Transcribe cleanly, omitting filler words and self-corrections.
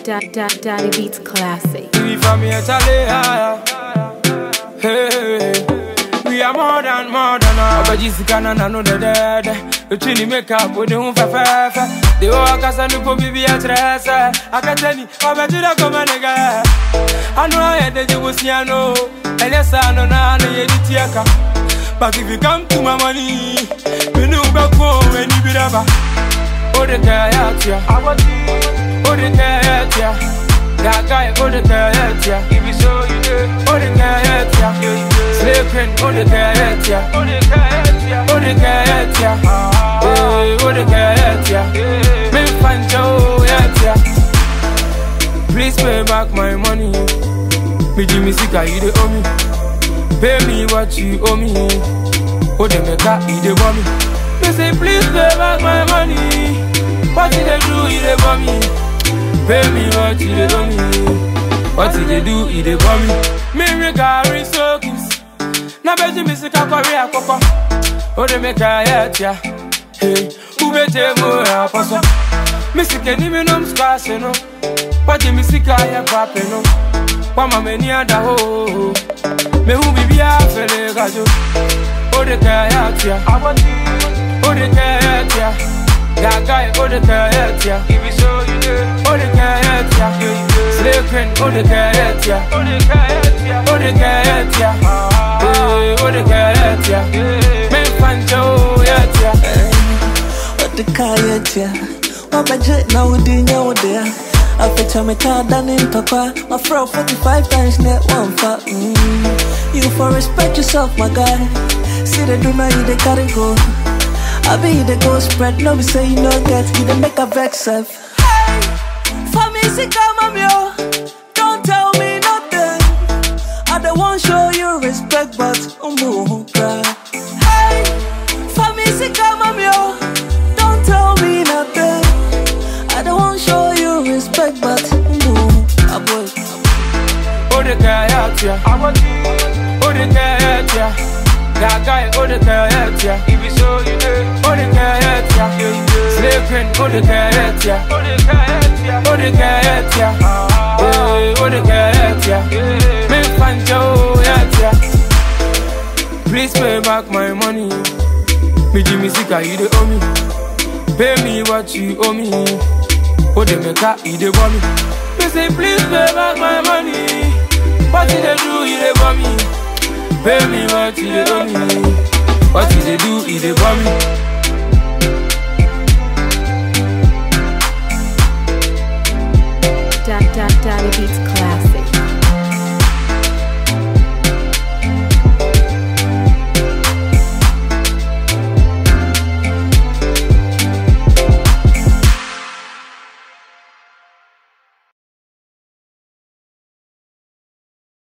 Daddy Beats Classic. We from here, Charlie. Hey, we are more than But Jessica and I know the dead. The chili make up with the home for fair. The work as a new baby at rest. I can tell you, I'm a Judah come on again. I know I had the Josiano. And yes, I know now the Editiaka. But if you come to my money, you know back home when you be ever. Oh, the Kayatia. Oh, the Kayatia. That guy, oh, the Kayatia. If you show you do, oh, the Kayatia. Sleeping, oh, the Kayatia. Oh, the Kayatia. Oh, the Kayatia. Oh, the Kayatia. Me find Joe, Yatia. Please pay back my money. Me Jimmy Sika, you dey owe me. Pay me what you owe me. Oh, they make up, you dey want me. They say, please pay back my money. What did they do, you dey want me. Pay me what you dey owe me. What did they do, you dey want me. Me regard soakings. Na beji me Sika Korea Koko. Oh, they make a yet, yeah. Hey, who better more apostle. Me Sika ni me nom squash, no. What did me Sika ya pape, no. Wama me ni ada ho. Me who be a fele gajo. Oh, the Kayatia. Oh, the Kayatia. That guy, oh, the Kayatia. If you show you do, oh, the Kayatia. Sleeping, oh, the Kayatia. Oh, the Kayatia. Oh, the Kayatia. Oh, the Kayatia. Me find Joe, Yatia. Oh, the Kayatia. My budget now we didn't know there. I fetch my car down in Papa. My fro 45 times net one for You for respect yourself, my guy. See the do now you they gotta go. I be the go spread, no be say you no get, you the make a vex self. Hey, for me sick I'm yo. Don't tell me nothing. I don't want show you respect, but cry. Hey, for me sick I'm yo. Don't tell me nothing. I don't want show you respect, but boy. Oh, the Kayatia. Oh, the Kayatia. That guy, oh, the Kayatia. If you show you do, oh, the Kayatia. Sleeping, oh, the Kayatia. Oh, the Kayatia. Oh, the Kayatia. Oh, the Kayatia. Me find Joe, Yatia. Please pay back my money. Me Jimmy Sika, you dey owe me. Pay me what you owe me. Oh, they make up, you dey want me. They say, please pay back my money. What did they do, you dey want me. Pay me what you dey owe me. What did they do, you dey want me. Daddy Beats